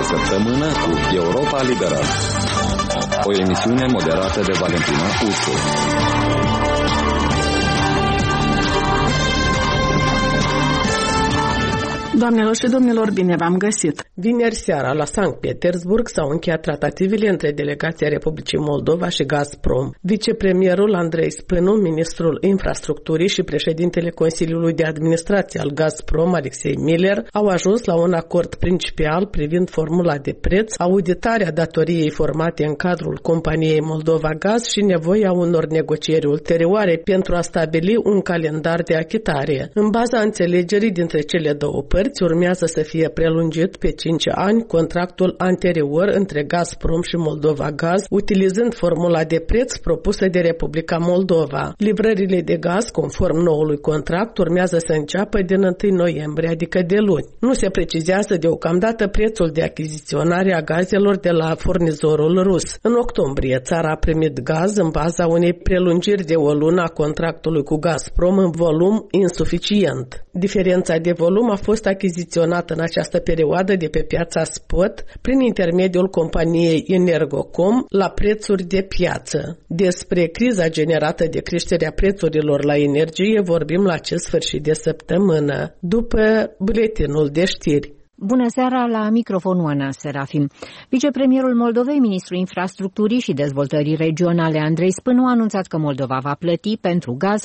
săptămână cu Europa Liberă. O emisiune moderată de Valentina Ursu. Doamnelor și domnilor, bine v-am găsit! Vineri seara, la Sankt Petersburg, s-au încheiat tratativele între Delegația Republicii Moldova și Gazprom. Vicepremierul Andrei Spânu, ministrul infrastructurii și președintele Consiliului de Administrație al Gazprom, Alexei Miller, au ajuns la un acord principal privind formula de preț, auditarea datoriei formate în cadrul companiei Moldova Gaz și nevoia unor negocieri ulterioare pentru a stabili un calendar de achitare. În baza înțelegerii dintre cele două părți, urmează să fie prelungit pe 5 ani contractul anterior între Gazprom și Moldova Gaz, utilizând formula de preț propusă de Republica Moldova. Livrările de gaz, conform noului contract, urmează să înceapă din 1 noiembrie, adică de luni. Nu se precizează deocamdată prețul de achiziționare a gazelor de la furnizorul rus. În octombrie, țara a primit gaz în baza unei prelungiri de o lună a contractului cu Gazprom în volum insuficient. Diferența de volum a fost achiziționată în această perioadă de pe piața spot prin intermediul companiei Energocom la prețuri de piață. Despre criza generată de creșterea prețurilor la energie vorbim la acest sfârșit de săptămână, după buletinul de știri. Bună seara, la microfonul Ana Serafim. Vicepremierul Moldovei, ministrul infrastructurii și dezvoltării regionale Andrei Spânu a anunțat că Moldova va plăti pentru gaz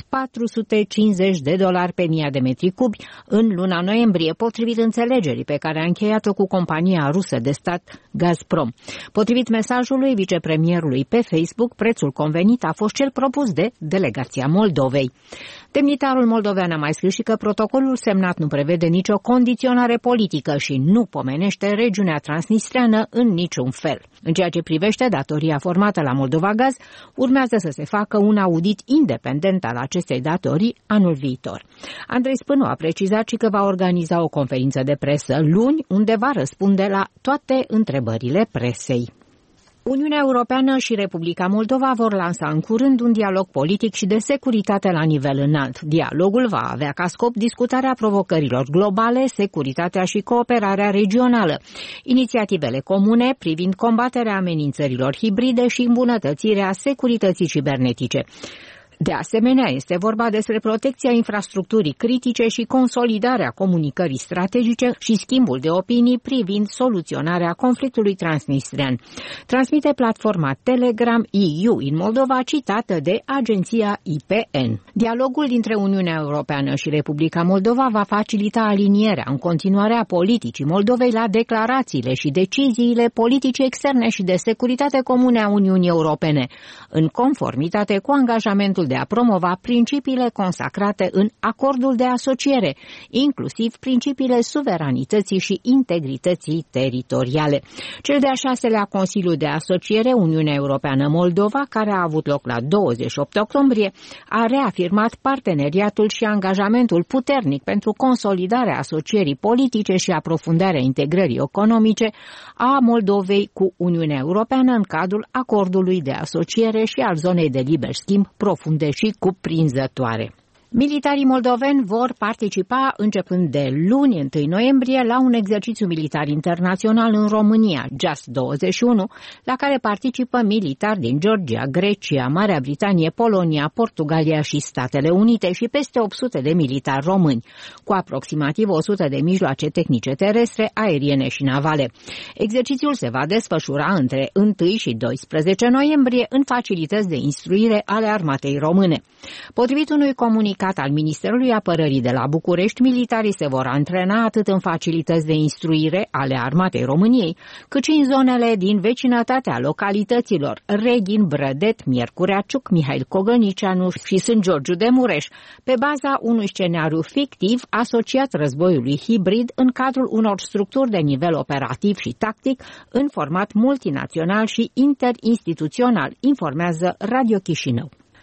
$450 pe 1000 de metri cubi în luna noiembrie, potrivit înțelegerii pe care a încheiat-o cu compania rusă de stat Gazprom. Potrivit mesajului vicepremierului pe Facebook, prețul convenit a fost cel propus de delegația Moldovei. Demnitarul moldovean a mai scris și că protocolul semnat nu prevede nicio condiționare politică și nu pomenește regiunea transnistreană în niciun fel. În ceea ce privește datoria formată la Moldova Gaz, urmează să se facă un audit independent al acestei datorii anul viitor. Andrei Spânu a precizat și că va organiza o conferință de presă luni, unde va răspunde la toate întrebările presei. Uniunea Europeană și Republica Moldova vor lansa în curând un dialog politic și de securitate la nivel înalt. Dialogul va avea ca scop discutarea provocărilor globale, securitatea și cooperarea regională, inițiativele comune privind combaterea amenințărilor hibride și îmbunătățirea securității cibernetice. De asemenea, este vorba despre protecția infrastructurii critice și consolidarea comunicării strategice și schimbul de opinii privind soluționarea conflictului transnistrean. Transmite platforma Telegram EU în Moldova, citată de agenția IPN. Dialogul dintre Uniunea Europeană și Republica Moldova va facilita alinierea în continuare a politicii Moldovei la declarațiile și deciziile politice externe și de securitate comune a Uniunii Europene, în conformitate cu angajamentul de a promova principiile consacrate în acordul de asociere, inclusiv principiile suveranității și integrității teritoriale. Cel de-a 6-lea Consiliu de Asociere Uniunea Europeană-Moldova, care a avut loc la 28 octombrie, a reafirmat parteneriatul și angajamentul puternic pentru consolidarea asocierii politice și aprofundarea integrării economice a Moldovei cu Uniunea Europeană în cadrul acordului de asociere și al zonei de liber schimb profunde și cuprinzătoare. Militarii moldoveni vor participa începând de luni 1 noiembrie la un exercițiu militar internațional în România, JAS 21, la care participă militari din Georgia, Grecia, Marea Britanie, Polonia, Portugalia și Statele Unite și peste 800 de militari români, cu aproximativ 100 de mijloace tehnice terestre, aeriene și navale. Exercițiul se va desfășura între 1 și 12 noiembrie în facilități de instruire ale armatei române. Potrivit unui comunicat al Ministerului Apărării de la București, militarii se vor antrena atât în facilități de instruire ale Armatei României, cât și în zonele din vecinătatea localităților Reghin, Brădet, Miercurea Ciuc, Mihail Cogănicianu și Sânt Georgiu de Mureș, pe baza unui scenariu fictiv asociat războiului hibrid în cadrul unor structuri de nivel operativ și tactic în format multinațional și interinstituțional, informează Radio Chișinău.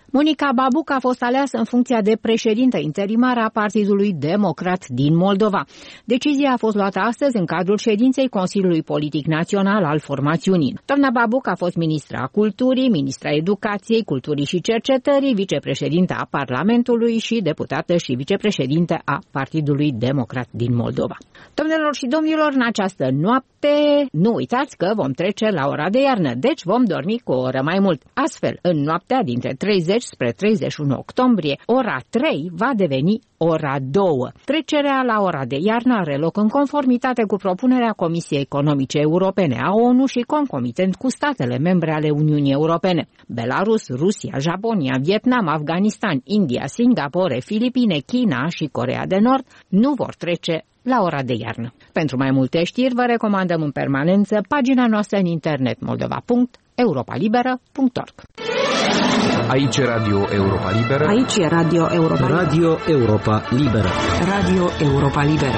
Monica Babuc a fost aleasă în funcția de președintă interimară a Partidului Democrat din Moldova. Decizia a fost luată astăzi în cadrul ședinței Consiliului Politic Național al formațiunii. Doamna Babuc a fost ministra Culturii, ministra Educației, Culturii și Cercetării, vicepreședintă a Parlamentului și deputată și vicepreședintă a Partidului Democrat din Moldova. Domnilor și domnilor, în această noapte, nu uitați că vom trece la ora de iarnă, deci vom dormi cu o oră mai mult. Astfel, în noaptea dintre 30 spre 31 octombrie, ora 3 va deveni ora 2. Trecerea la ora de iarnă are loc în conformitate cu propunerea Comisiei Economice Europene a ONU și concomitent cu statele membre ale Uniunii Europene. Belarus, Rusia, Japonia, Vietnam, Afganistan, India, Singapore, Filipine, China și Coreea de Nord nu vor trece la ora de iarnă. Pentru mai multe știri vă recomandăm în permanență pagina noastră în internet moldova.europalibera.org. Aici e Radio Europa Liberă. Aici e Radio Europa Liberă. Radio Europa Liberă. Radio Europa Liberă.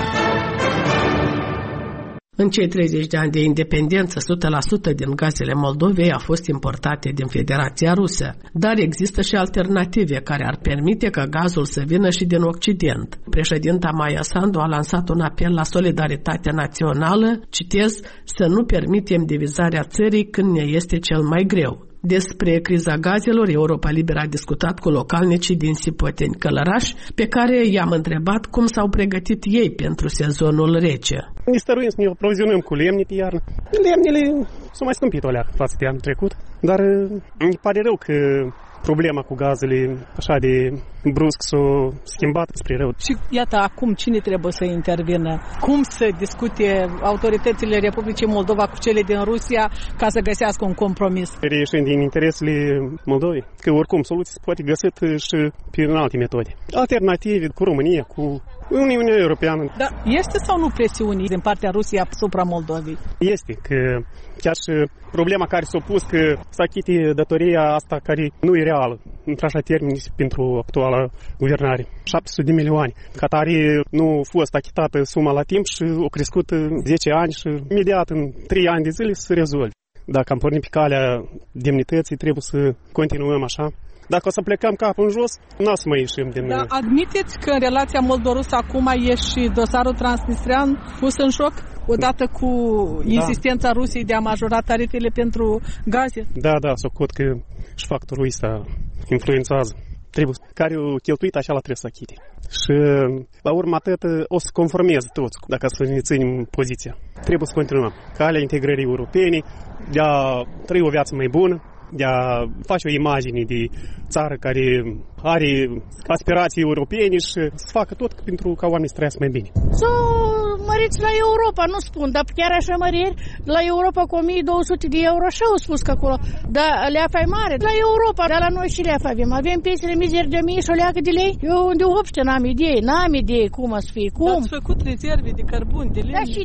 În cei 30 de ani de independență, 100% din gazele Moldovei au fost importate din Federația Rusă, dar există și alternative care ar permite ca gazul să vină și din Occident. Președinta Maia Sandu a lansat un apel la solidaritatea națională, citez, să nu permitem divizarea țării când ne este cel mai greu. Despre criza gazelor, Europa Liberă a discutat cu localnicii din Sipoteni Călăraș, pe care i-am întrebat cum s-au pregătit ei pentru sezonul rece. Ne stăruim să ne aprovizionăm cu lemne pe iarnă. Lemnele s-au mai scumpit o leacă față de anul trecut, dar îmi pare rău că problema cu gazele așa de brusc s-a schimbat spre rău. Și iată acum cine trebuie să intervină? Cum să discute autoritățile Republicii Moldova cu cele din Rusia ca să găsească un compromis? Reieșind din interesele Moldovei, că oricum soluții se poate găsi și prin alte metode. Alternative cu România, cu Uniunea Europeană. Dar este sau nu presiuni din partea Rusiei asupra Moldovei? Este, că chiar și problema care s-a pus că să achite datoria asta care nu e reală, într-așa termeni pentru actuala guvernare. 700 de milioane. Ca tare nu a fost achitată suma la timp și a crescut 10 ani și imediat în 3 ani de zile se rezolve. Dacă am pornit pe calea demnității, trebuie să continuăm așa. Dacă o să plecăm capul în jos, nu o să mai ieșim din... Dar admiteți că în relația moldo-rusă acum e și dosarul transnistrean pus în joc, odată cu insistența Rusiei de a majora tarifele pentru gaze? Da, socot că și factorul ăsta influențează. Trebuie, care o cheltuit așa la trebuie să achite. Și la urmă atât o să conformeze toți, dacă să ne ținem poziția. Trebuie să continuăm. Calea integrării europene, de a trăi o viață mai bună, de a face o imagine de țară care are aspirații europene și să facă tot pentru ca oamenii să trăiască mai bine. Să măriți la Europa, nu spun, dar chiar așa măriri, la Europa cu 1200 de euro, așa au spus că acolo, dar leafa e mare. La Europa, dar la noi și leafa avem pensiile mizeri de 1000 și o leacă de lei. Eu de obște n-am idee cum o să fie, cum. Dar ați făcut rezerve de cărbuni, de lemn? Da, și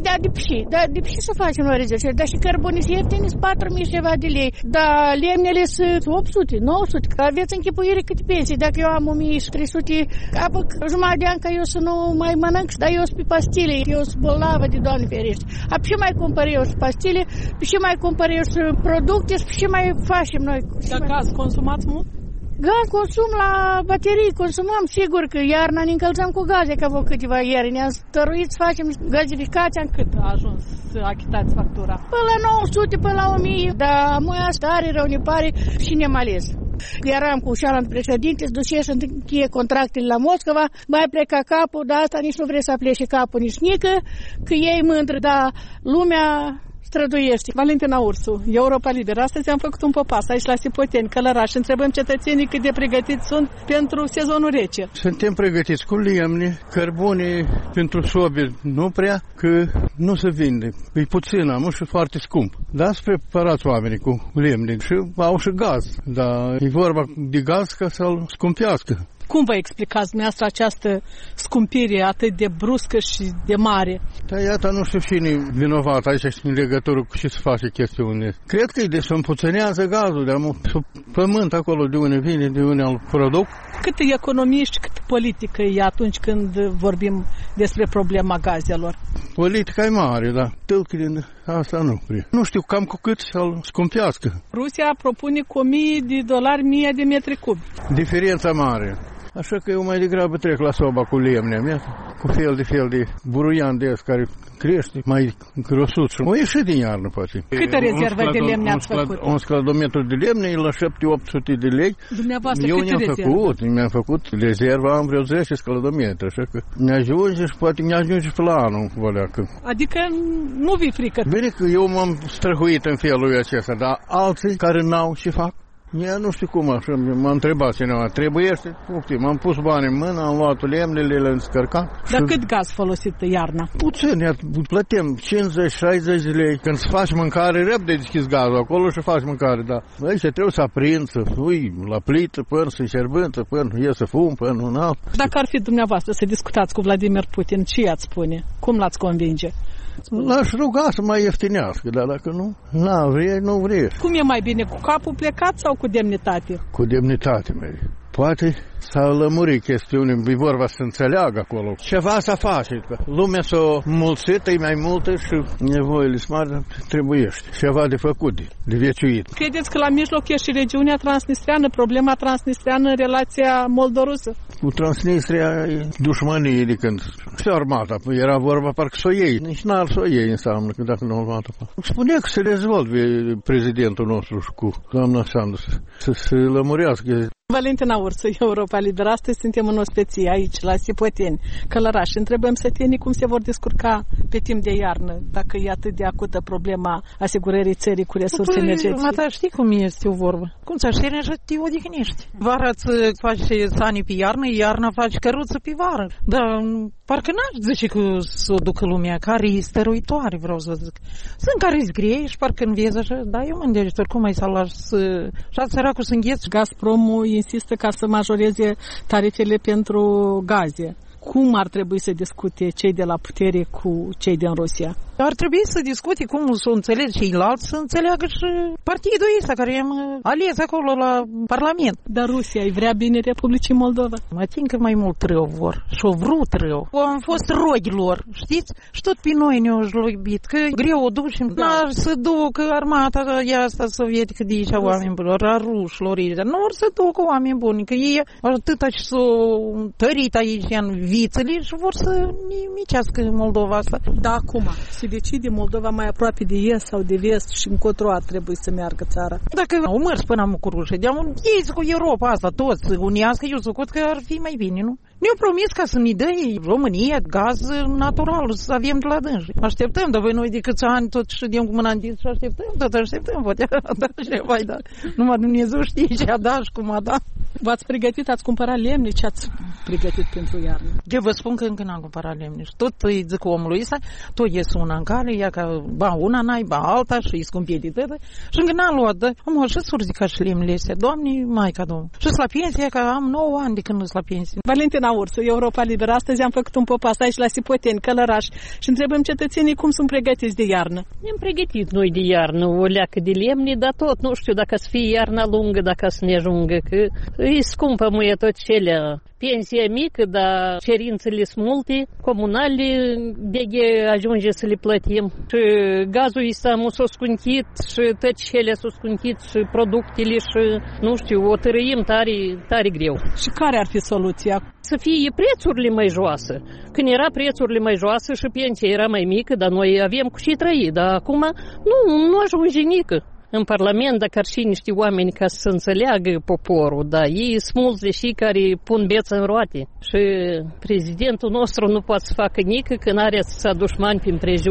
de pși să facem o rezervă, dar și cărbunii se ieftini 4000 ceva de lei, dar lemnele sunt 800, 900, că aveți închipuire câte pensii, dacă eu am 1300, capă jumătate de an ca eu să nu mai mănânc, dar eu sunt pe pastile, eu sunt bolnavă de Doamne ferește. Și mai cumpăr eu și pastile, și mai cumpăr eu și producte, și mai facem noi. Dar gaz consumați mult? Gaz consum la baterii, consumăm, sigur că iarna ne încălțăm cu gaze, că avem câteva ieri, ne-am stăruit să facem gazificația. Cât a ajuns să achitați factura? Până la 900, până la 1000, dar mai asta tare rău ne pare și ne-am ales. Eram cu cealaltă președinte, se duce să încheie contractele la Moscova, mai pleca capul, dar asta nici nu vrea să plece capul nici nică, că ei mândră, dar lumea străduiește. Valentina Ursu, Europa Liberă. Astăzi am făcut un popas aici la Sipoteni, Călăraș. Întrebăm cetățenii cât de pregătiți sunt pentru sezonul rece. Suntem pregătiți cu lemne, cărbune pentru sobe, nu prea, că nu se vinde. E puțin, am și foarte scump. Dar sunt preparați oamenii cu lemne și au și gaz. Dar e vorba de gaz ca să-l scumpească. Cum vă explicați dumneavoastră această scumpire atât de bruscă și de mare? Da, iată, nu știu cine vinovat aici în legătură cu ce se face chestiune. Cred că e de să împuțânează gazul, de pământ acolo de unde vine, de unde îl produc. Cât economie și cât politică e atunci când vorbim despre problema gazelor? Politica e mare, da. Tâlcile, asta nu prea. Nu știu cam cu cât să-l scumpească. Rusia propune cu $1.000, 1.000 de metri cubi. Diferența mare. Așa că eu mai degrabă trec la soba cu lemne, cu fel de buruian de care crește mai grosut și o ieși din iarnă, poate. Câte rezervă de lemne ați făcut? Un scladometru de lemne e la 700-800 de lei. Dumneavoastră eu câte rezervă? Mi-am făcut rezervă, am vreo 10 scladometri, așa că ne ajunge și poate ne ajunge și la anul, văleacă. Adică nu vi frică? Bine că eu m-am străhuit în felul acesta, dar alții care n-au ce fac? Eu nu știu cum, așa, m-a întrebat cineva, trebuiește? M-am pus bani în mână, am luat lemnele, le-am descărcat. Dar cât gaz folosit iarna? Puțin, plătim 50-60 de lei. Când să faci mâncare, repede deschis gazul acolo și faci mâncare, da. Aici trebuie să aprind, să pui la plită, până să-i șerbântă, până e să fum, până un alt. Dacă ar fi dumneavoastră să discutați cu Vladimir Putin, ce i-ați spune? Cum l-ați convinge? L-aș ruga să mai ieftinească, dar dacă nu vrei, nu vrei. Cum e mai bine, cu capul plecat sau cu demnitate? Cu demnitate, măi. Poate s-a lămurit chestiune, e vorba să înțeleagă acolo. Ceva să face, că lumea s-a mulțit, e mai multă și nevoile sunt mari, trebuiește. Ceva de făcut, de viețuit. Credeți că la mijloc e și regiunea transnistreană, problema transnistreană în relația moldorusă? Cu Transnistria e dușmănie de când. Și armata, era vorba parcă s-o iei. Nici n-ar s-o iei înseamnă, că dacă nu armata. Spunea că se rezolve prezidentul nostru și cu doamna Sandu să se lămurească. Valentina Ursu, Europa Liberă. Astăzi suntem în ospeție aici, la Sipoteni, Călăraș. Întrebăm sătenii cum se vor descurca pe timp de iarnă, dacă e atât de acută problema asigurării țării cu resurse energetice. Mata, știi cum este o vorbă? Cum ți-aș energie, te odihnești. Vara îți faci sani pe iarnă faci căruță pe vară. Dar parcă n-aș zice că s-o ducă lumea, care e stăruitoare, vreau să zic. Sunt care îți grei și parcă învezi așa, da, eu mă îndești, oricum ai să lași și săracul să îngheți. Gazpromul insistă ca să majoreze tarifele pentru gaze. Cum ar trebui să discute cei de la putere cu cei din Rusia? Ar trebui să discute cum să înțelege ceilalți, să înțeleagă și partidul ăsta care am ales acolo la Parlament. Dar Rusia îi vrea bine Republicii Moldova? Mă tin că mai mult rău vor. Și-o vrut rău. Am fost rogi lor, știți? Și tot pe noi ne-au jlobit, că greu o ducem. Da. N-ar să ducă armata asta sovietică de aici oameni buni, a rușilor aici. Nu or să ducă oameni buni, că ei atâta și s-o tărit aici în vițele și vor să nimicească Moldova asta. Da, acum se decide Moldova mai aproape de est sau de vest și încotro ar trebui să meargă țara. Dacă au mers până am curușă, de-am ei cu Europa asta, toți unească, eu socot că ar fi mai bine, nu? Ne-au promis ca să ne dă România gaz natural, să avem de la dânsi. Așteptăm, dar noi de câți ani tot ședem cu mâna în dinți și așteptăm, poate da ceva, dar numai Dumnezeu știe ce a dat și cum a dat. V-ați pregătit, ați cumpărat lemne, ce ați pregătit pentru iarnă? Eu vă spun că încă n-am cumpărat lemne și tot îi zic omului ăsta, tot ies una în care, ia ca, ba una n-ai, ba alta și îi scumpie de tătă și încă n-am luat, dar am și surzica și lemnele astea, Doamne, Maica Domnului. Și la pensie, că am 9 ani de când sunt la pensie. Valentina Ursu, Europa Liberă. Astăzi am făcut un popas aici la Sipoteni, Călăraș și întrebăm cetățenii cum sunt pregătiți de iarnă. Ne-am pregătit noi de iarnă, o leacă de lemne, dar tot nu știu dacă să fie iarna lungă, dacă să ne ajungă, că e scumpă muie tot celea. Pensia mică, dar cerințele sunt multe, comunale, de ajunge să le plătim. Și gazul ăsta s-a scunchit și tot cele s-a scunchit și productele și, nu știu, o tărăim tare greu. Și care ar fi soluția? Să fie prețurile mai joase. Când era prețurile mai joase și pensia era mai mică, dar noi avem cu ce trăi, dar acum nu ajunge nică. În Parlament, dacă ar fi niște oameni ca să înțeleagă poporul, dar ei sunt mulți deși care pun beță în roate. Și prezidentul nostru nu poate să facă nică când are să dușmani prin prejur.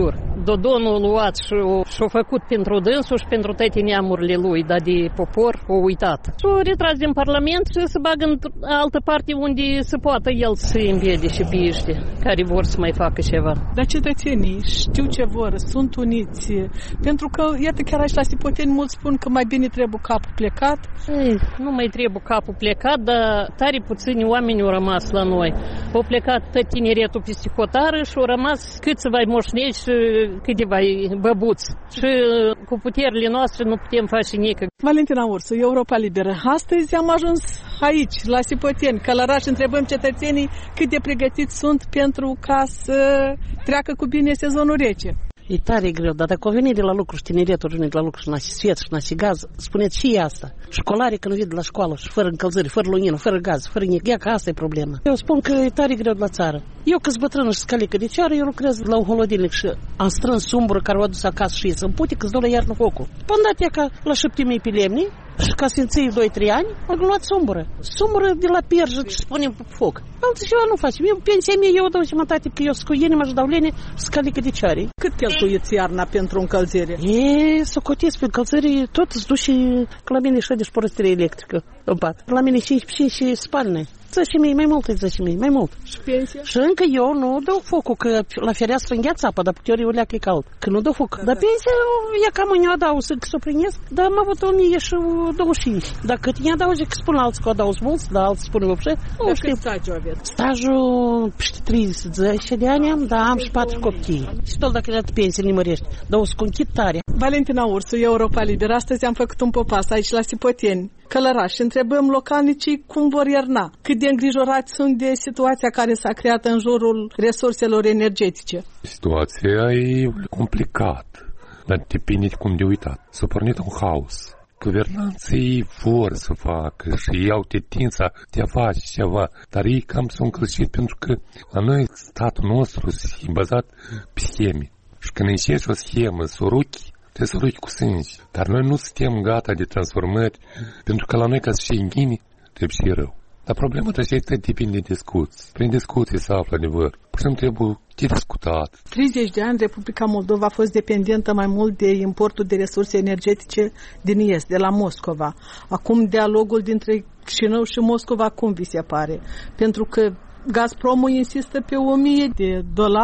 Dodonul luat și-a făcut pentru dânsul și pentru toate neamurile lui, dar de popor o uitat. Și-o retras din Parlament și se bagă în altă parte unde se poate el să împiedice pe ăștia care vor să mai facă ceva. Dar cetățenii știu ce vor, sunt uniți, pentru că, iată, chiar aici la Sipoteni mulți spun că mai bine trebuie capul plecat. Ei, nu mai trebuie capul plecat, dar tare puțini oameni au rămas la noi. Au plecat tot tineretul peste hotară și au rămas câțiva moșnești și câteva băbuți. Și cu puterile noastre nu putem face nică. Valentina Ursu, Europa Liberă. Astăzi am ajuns aici, la Sipoteni, Călăraș, întrebăm cetățenii cât de pregătiți sunt pentru ca să treacă cu bine sezonul rece. E tare greu, dar dacă o veni de la lucru și tineretul vine de la lucru și n-a sfet și n-a gaz, spuneți și asta. Școlarii când vin de la școală și fără încălzire, fără lumină, fără gaz, fără nimic, ia că asta e problema. Eu spun că e tare greu de la țară. Eu că-s bătrână și scalică de ceară, eu lucrez la un holodilnic și am strâns sumbră care o adus acasă și să-mi pute că-ți dau la iarnă focul. Până dat ea ca la 7.000 pe lemni și ca să înței 2-3 ani, am luat sumbră. Sumbră de la pierjă și spunem pe foc. Altă ceva nu facem. Eu, pensia mea, eu dau jumătate că eu scuiene, mă dau lene și scalică de ceară. Cât cheltuiți iarna pentru încălzire? Să cotiți pe încălzire, tot îți duci la mine și de spărăstire electrică în pat. La mine 5 și spalne. 10.000, mai mult, 10.000, mai mult. Și pensia? Și încă eu nu dau focul, că la fereastră îngheață apa, dar putea ori o leacă e cald. Că nu dau foc. Dar pensia, ea cam mâine o adau să o primesc, dar am avut 1000 și 25. Dacă tine adau, zic că spun alții că o adau mulți, dar alții spun vopșe. Nu știu. Cât stagiu aveți? Stagiul peste 30 de ani am, dar am și 4 copii. Și tot dacă le-ați pensie, nimărești. Dar o sconchit tare. Valentina Ursu, Europa Liberă. Astăzi am făcut un popas aici la Sipoteni, Călăraș. Întrebăm localnicii cum vor ierna. Cât de îngrijorați sunt de situația care s-a creat în jurul resurselor energetice? Situația e complicată, dar depinde cum de uitat. S-a pornit un haos. Guvernanții vor să facă și ei au tendința de a face ceva, dar ei cam s-au încălcit pentru că la noi statul nostru e bazat pe scheme. Și când încerci o schemă să o ruchi, trebuie să ruchi cu sânge. Dar noi nu suntem gata de transformări, pentru că la noi ca să fie în ghini, trebuie și rău. Dar problema aceasta depinde de discuții. Prin discuții se află adevăr. Pur și simplu trebuie de discutat. 30 de ani Republica Moldova a fost dependentă mai mult de importul de resurse energetice din est, de la Moscova. Acum dialogul dintre Chișinău și Moscova cum vi se pare? Pentru că Gazpromul insistă pe $1.000,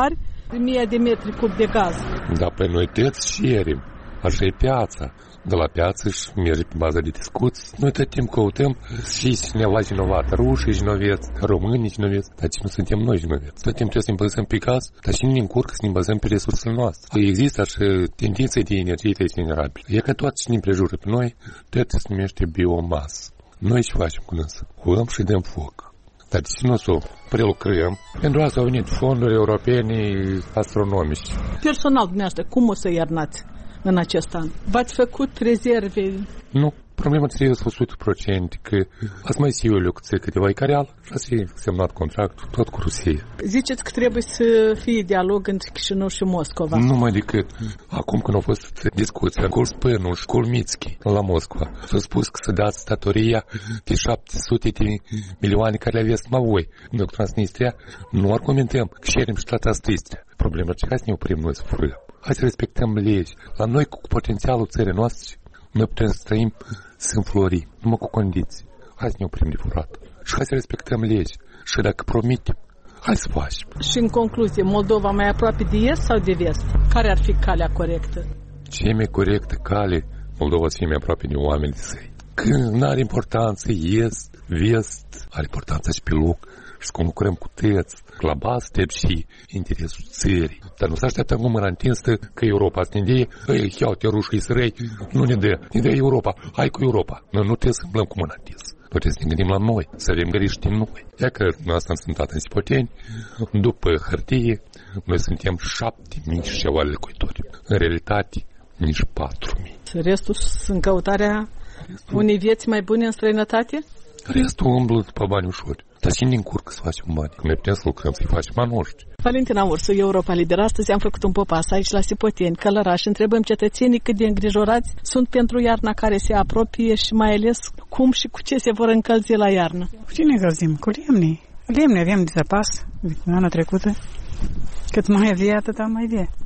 1.000 de metri cub de gaz. Da, pe noi toți cerem. Așa e piața. De la piață și merge pe bază de discuții. Noi tot timp căutăm și cineva vinovat. Rușii vinoveți, românii vinoveți, dar ce nu suntem noi vinoveți. Tot timp trebuie să ne bazăm pe gaz, dar și nu ne încurcă să ne bazăm pe resursele noastre. Există așa tendințe de energie regenerabile. E că tot ce ne împrejură pe noi, tot se numește biomasă. Noi ce facem cu însă? Cuăm și dăm foc. Dar de ce nu să o prelucrăm? Pentru asta au venit fonduri europene astronomice. Personal, dumneavoastră, cum o să iernați în acest an? V-ați făcut rezerve? Nu. Problema trebuie să 100%, că ați mai zi o lecție câteva icareal și ați semnat contractul tot cu Rusia. Ziceți că trebuie să fie dialog între Chișinău și Moscova. Numai decât acum când au fost discuția cu Spânu și cu Mitski la Moscova, s-a spus că să dați datoria de 700 de milioane care le aveți mai voi. Noi cu Transnistria nu argumentăm că cerem și toată Transnistria. Problema ce hai să ne oprim noi să furăm. Hai să respectăm legi. La noi cu potențialul țării noastre noi putem să trăim, să înflorim, numai cu condiții. Hai să ne oprim de furat. Și hai să respectăm legi. Și dacă promitem, hai să facem. Și în concluzie, Moldova mai aproape de est sau de vest? Care ar fi calea corectă? Cea mai corectă cale, Moldova să fie mai aproape de oameni de săi. Când nu are importanță est, vest, are importanță și pe loc. Și să conlucrăm cu tăți. La bază trebuie și interesul țării. Dar nu se așteaptă cu mâna întinsă că Europa să ne dea, iau-te rușii sărăi, nu ne dă. Ne dă Europa, hai cu Europa. Noi nu trebuie să îmblăm cu mâna întinsă. Noi trebuie să ne gândim la noi, să avem grijă din noi. Ia că noi asta am sănătat în Sipoteni, după hârtie, noi suntem 7.000 și ceva locuitori. În realitate, nici 4.000. Restul în căutarea unei vieți mai bune în străinătate? Restul umblă după bani ușori. Dar și ne încurcă să facem bani. Că noi putem să lucrăm, să-i facem a noștri. Valentina Ursu, Europa Liberă. Astăzi am făcut un popas aici la Sipoteni, Călăraș. Întrebăm cetățenii cât de îngrijorați sunt pentru iarna care se apropie și mai ales cum și cu ce se vor încălzi la iarnă. Cu ce ne încălzim? Cu lemne. Lemne avem de zăpas anul trecută. Cât mai avea, atât mai avea.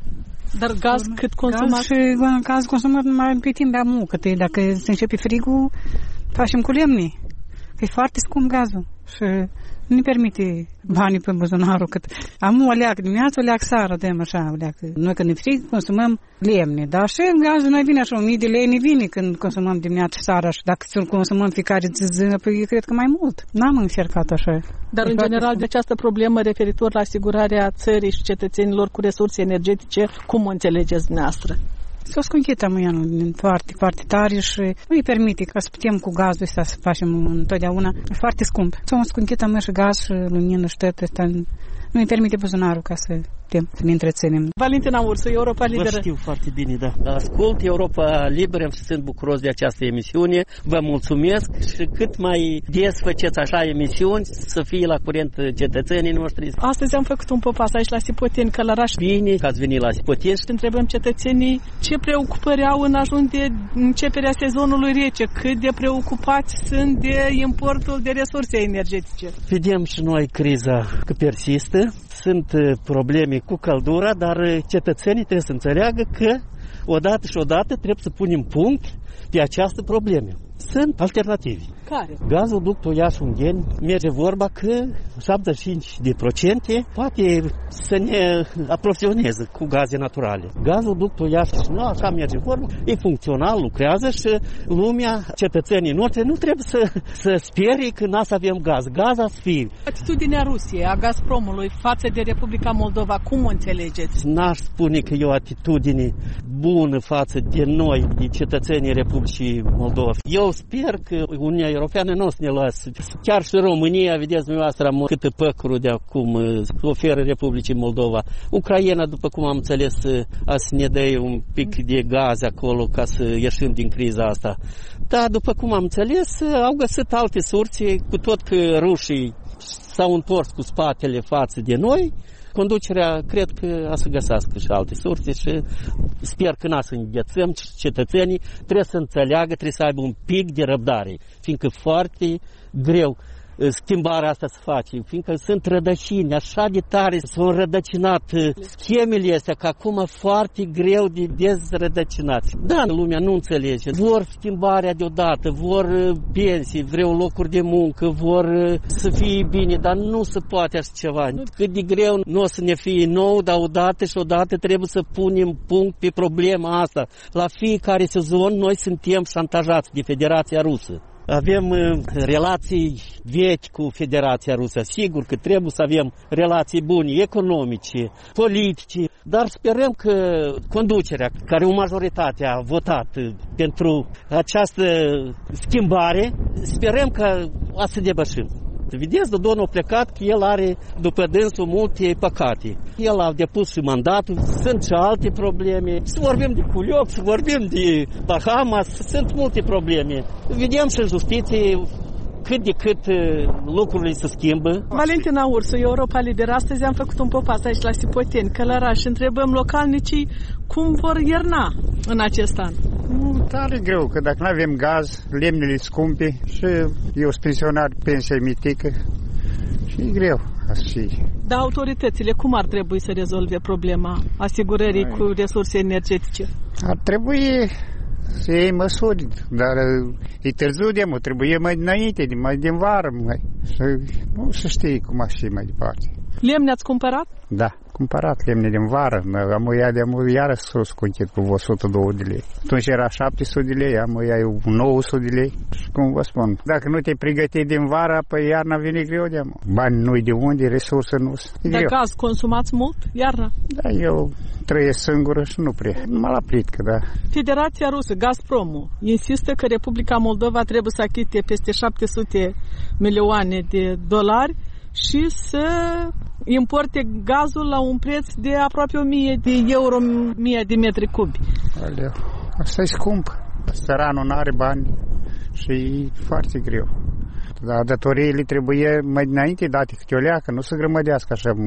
Dar gaz cât consumați? Gaz consumat numai pe timp de amucă. Dacă se începe frigul, facem cu lemne. Că e foarte scump gazul și nu ne permite banii pe buzunarul. Amu o leacă dimineața, o leacă seara, dăm așa, o leacă. Noi când ne frig, consumăm lemne, dar și gazul noi vine așa, 1000 de lei ne vine când consumăm dimineața și seara și dacă îl consumăm fiecare zi, păi cred că mai mult. N-am încercat așa. Dar în general de această problemă referitor la asigurarea țării și cetățenilor cu resurse energetice, cum o înțelegeți dumneavoastră? S-o scunchită mâinul foarte, foarte tare și nu îi permite ca să putem cu gazul ăsta să facem întotdeauna. E foarte scump. S-o scunchită mă și gaz și lumină și tot ăsta. Nu îi permite buzunarul ca să ne întreținem. Valentina Ursu, Europa Liberă. Vă știu foarte bine, da. Ascult Europa Liberă și sunt bucuros de această emisiune. Vă mulțumesc și cât mai des faceți așa emisiuni să fie la curent cetățenii noștri. Astăzi am făcut un popas aici la Sipoteni, Călăraș. Bine că ați venit la Sipoteni. Și întrebăm cetățenii ce preocupări au în ajun de începerea sezonului rece, cât de preocupați sunt de importul de resurse energetice. Vedem și noi criza că persistă. Sunt probleme cu căldura, dar cetățenii trebuie să înțeleagă că odată trebuie să punem punct pe această problemă. Sunt alternative. Care? Gazoduct Toiaș-Ungheni merge vorba că 75% poate să ne aprovizioneze cu gaze naturale. Gazoduct Toiaș, nu așa merge vorba, e funcțional, lucrează și lumea, cetățenii noștri nu trebuie să sperie că n-a să avem gaz. Gaza să fie. Atitudinea Rusiei, a Gazpromului față de Republica Moldova, cum o înțelegeți? N-aș spune că e o atitudine bună față de noi, de cetățenii Republicii Moldova. Eu sper că Uniunea Europeană nu o să ne lasă. Chiar și România, vedeți dumneavoastră, câte păcurul de acum oferă Republicii Moldova. Ucraina, după cum am înțeles, a să ne dea un pic de gaz acolo ca să ieșim din criza asta. Dar, după cum am înțeles, au găsit alte surse, cu tot că rușii s-au întors cu spatele față de noi. Conducerea cred că a să găsească și alte surse și sper că n-a să înghețăm. Cetățenii trebuie să înțeleagă, trebuie să aibă un pic de răbdare, fiindcă foarte greu schimbarea asta se face, fiindcă sunt rădăcini așa de tare, s-au înrădăcinat schemele astea, că acum foarte greu de dezrădăcinat. Da, lumea nu înțelege. Vor schimbarea deodată, vor pensii, vreau locuri de muncă, vor să fie bine, dar nu se poate așa ceva. Cât de greu nu o să ne fie nou, dar odată trebuie să punem punct pe problema asta. La fiecare sezon noi suntem șantajați de Federația Rusă. Avem relații vechi cu Federația Rusă. Sigur că trebuie să avem relații bune, economice, politice, dar sperăm că conducerea, care o majoritate a votat pentru această schimbare, sperăm că o să depășim. Vedeți, de domnul a plecat că el are, după dânsul, multe păcate. El a depus și mandatul, sunt și alte probleme. Să vorbim de Culioc, să vorbim de Bahamas, sunt multe probleme. Vedem și în justiție cât de cât lucrurile se schimbă. Valentina Ursu, Europa Liberă. Astăzi am făcut un popas aici la Sipoteni, Călăraș, și întrebăm localnicii cum vor ierna în acest an. Tare greu, că dacă nu avem gaz, lemnele scumpe și eu sunt pensionar, pensia mitică și e greu. Dar autoritățile cum ar trebui să rezolve problema asigurării cu resurse energetice? Ar trebui să iei măsuri, dar e târziu de mult, trebuie mai înainte, mai din vară, nu se știe cum aș fi mai departe. Lemne ați cumpărat? Da, cumpărat lemne din vară, am iat iară s-o scunchet cu 102 de lei. Atunci era 700 de lei, am iat 900 de lei și cum vă spun, dacă nu te pregătești din vară, pe iarna vine greu de mult. Bani nu-i de unde, resurse nu sunt. Dar gaz consumați mult iarna? Da, eu trăiesc singură și nu prea. Numai la plitcă, da. Federația Rusă, Gazpromul, insistă că Republica Moldova trebuie să achite peste 700 milioane de dolari și să importe gazul la un preț de aproape 1000 de euro, 1000 de metri cubi. Aleu, asta e scump. Săranul nu are bani și e foarte greu. Dar datoriile trebuie mai înainte date câte o leacă, nu să grămădească așa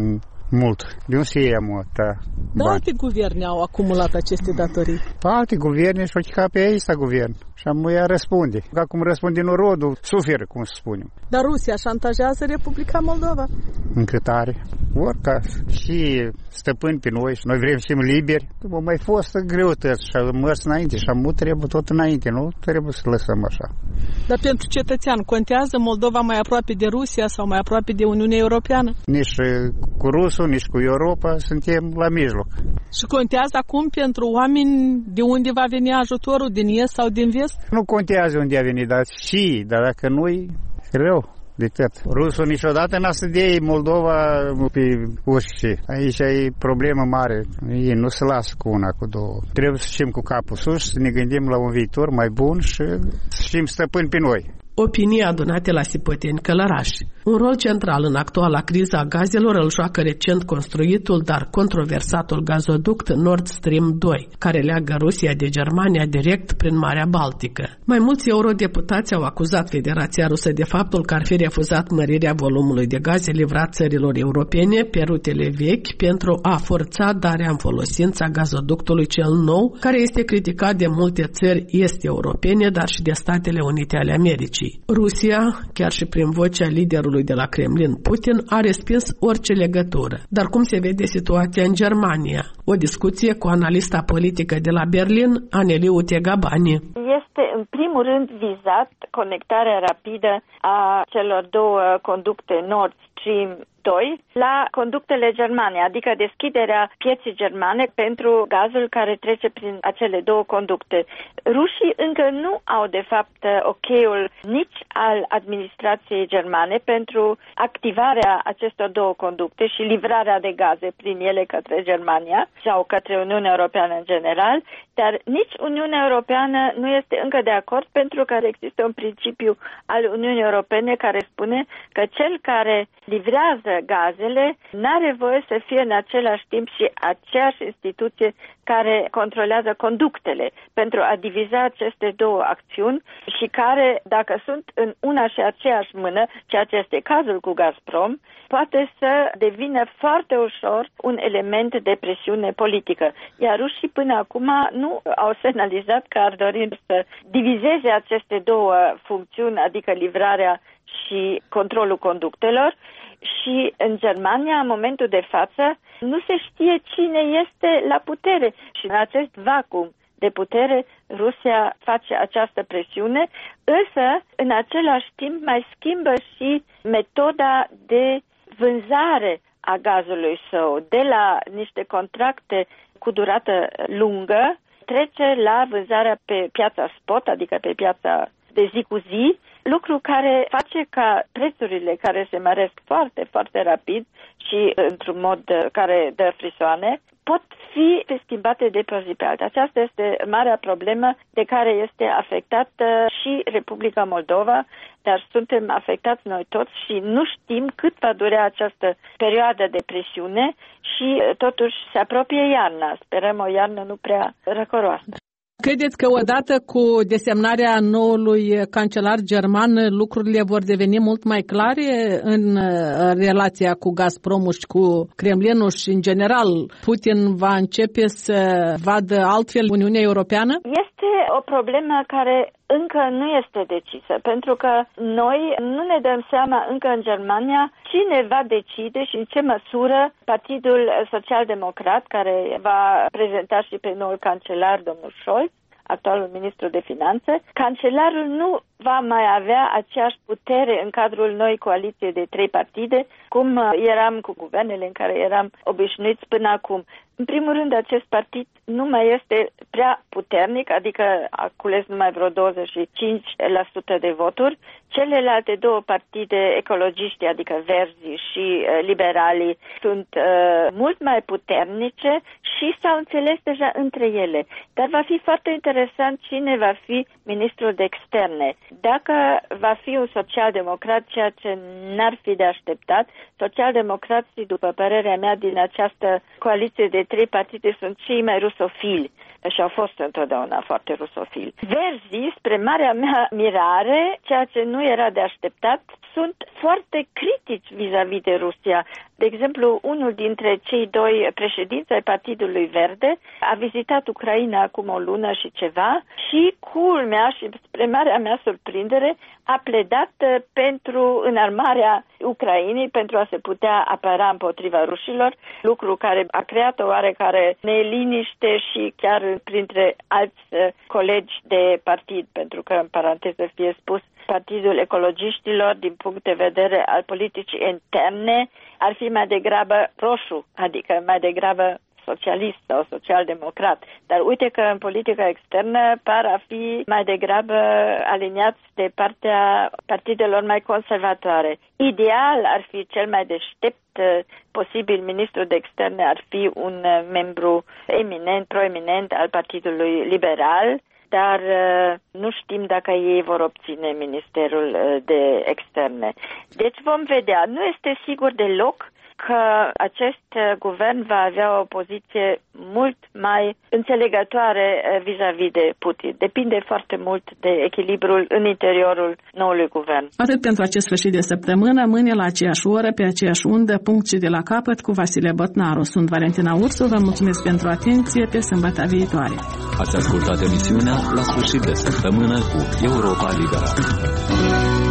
Mult. De unde se ia mult, da. Dar alte guverne au acumulat aceste datorii. Alte guverne și-au chicat pe ei guvern. Și amuia răspunde. Ca cum răspunde norodul, suferă, cum să spunem. Dar Rusia șantajează Republica Moldova? Încă tare. Oricas. Și stăpâni pe noi și noi vrem să fim liberi. Au mai fost greutăți și am mers înainte și am trebuie tot înainte. Nu trebuie să lăsăm așa. Dar pentru cetățean, contează Moldova mai aproape de Rusia sau mai aproape de Uniunea Europeană? Nici cu Rusul, nici cu Europa, suntem la mijloc. Și contează acum pentru oameni de unde va veni ajutorul, din est sau din vest? Nu contează unde a venit, dar dacă nu-i rău de tot. Rusul niciodată n-a să dea Moldova pe uși. Aici e problemă mare. Ei nu se lasă cu una, cu două. Trebuie să știm cu capul sus, să ne gândim la un viitor mai bun și să știm stăpâni pe noi. Opinii adunate la Sipoteni Călărași. Un rol central în actuala criză a gazelor îl joacă recent construitul, dar controversatul gazoduct Nord Stream 2, care leagă Rusia de Germania direct prin Marea Baltică. Mai mulți eurodeputați au acuzat Federația Rusă de faptul că ar fi refuzat mărirea volumului de gaze livrat țărilor europene pe rutele vechi pentru a forța darea în folosință a gazoductului cel nou, care este criticat de multe țări est-europene, dar și de Statele Unite ale Americii. Rusia, chiar și prin vocea liderului de la Kremlin, Putin, a respins orice legătură. Dar cum se vede situația în Germania? O discuție cu analista politică de la Berlin, Aneliu Tegabani. Este în primul rând vizat conectarea rapidă a celor două conducte Nord Stream 2 la conductele germane, adică deschiderea pieței germane pentru gazul care trece prin acele două conducte. Rușii încă nu au de fapt ok-ul nici al administrației germane pentru activarea acestor două conducte și livrarea de gaze prin ele către Germania sau către Uniunea Europeană în general, dar nici Uniunea Europeană nu este încă de acord pentru că există un principiu al Uniunii Europene care spune că cel care livrează gazele n-are voie să fie în același timp și aceeași instituție care controlează conductele pentru a diviza aceste două acțiuni și care, dacă sunt în una și aceeași mână, ceea ce este cazul cu Gazprom, poate să devină foarte ușor un element de presiune politică. Iar rușii până acum nu au semnalizat că ar dori să divizeze aceste două funcțiuni, adică livrarea și controlul conductelor. Și în Germania, în momentul de față, nu se știe cine este la putere. Și în acest vacuum de putere, Rusia face această presiune, însă, în același timp, mai schimbă și metoda de vânzare a gazului său. De la niște contracte cu durată lungă, trece la vânzarea pe piața spot, adică pe piața de zi cu zi, lucru care face ca prețurile care se măresc foarte, foarte rapid și într-un mod care dă frisoane, pot fi schimbate de pe o zi pe alta. Aceasta este marea problemă de care este afectată și Republica Moldova, dar suntem afectați noi toți și nu știm cât va dura această perioadă de presiune și totuși se apropie iarna. Sperăm o iarnă nu prea răcoroasă. Credeți că odată cu desemnarea noului cancelar german, lucrurile vor deveni mult mai clare în relația cu Gazpromul și cu Kremlinul și, în general, Putin va începe să vadă altfel Uniunea Europeană? Este o problemă care încă nu este decisă, pentru că noi nu ne dăm seama încă în Germania cine va decide și în ce măsură Partidul Social-Democrat, care va prezenta și pe noul cancelar, domnul Scholz, actualul ministru de finanțe, cancelarul nu va mai avea aceeași putere în cadrul noi coaliție de 3 partide, cum eram cu guvernele în care eram obișnuiți până acum. În primul rând, acest partid nu mai este prea puternic, adică a cules numai vreo 25% de voturi. Celelalte două partide ecologiști, adică Verzi și liberalii, sunt mult mai puternice și s-au înțeles deja între ele. Dar va fi foarte interesant cine va fi ministrul de externe. Dacă va fi un social-democrat, ceea ce n-ar fi de așteptat, social-democrații, după părerea mea, din această coaliție de 3 partide sunt cei mai rusofili și au fost întotdeauna foarte rusofili. Verzii, spre marea mea mirare, ceea ce nu era de așteptat, sunt foarte critici vis-a-vis de Rusia. De exemplu, unul dintre cei doi președinți ai Partidului Verde a vizitat Ucraina acum o lună și ceva și, culmea și spre marea mea surprindere, a pledat pentru înarmarea Ucrainei, pentru a se putea apăra împotriva rușilor, lucru care a creat o oarecare neliniște și chiar printre alți colegi de partid, pentru că, în paranteză fie spus, Partidul Ecologiștilor, din punct de vedere al politicii interne, ar fi mai degrabă roșu, adică mai degrabă socialist sau social-democrat. Dar uite că în politica externă par a fi mai degrabă aliniați de partea partidelor mai conservatoare. Ideal ar fi cel mai deștept posibil ministru de externe ar fi un membru eminent, proeminent al Partidului Liberal, dar nu știm dacă ei vor obține Ministerul de Externe. Deci vom vedea. Nu este sigur deloc că acest guvern va avea o poziție mult mai înțelegătoare vis-a-vis de Putin. Depinde foarte mult de echilibrul în interiorul noului guvern. Atât pentru acest sfârșit de săptămână, mâine la aceeași oră, pe aceeași undă, punct și de la capăt cu Vasile Botnaru. Sunt Valentina Ursu, vă mulțumesc pentru atenție, pe sâmbătă viitoare. Ați ascultat emisiunea La sfârșit de săptămână cu Europa Liberă.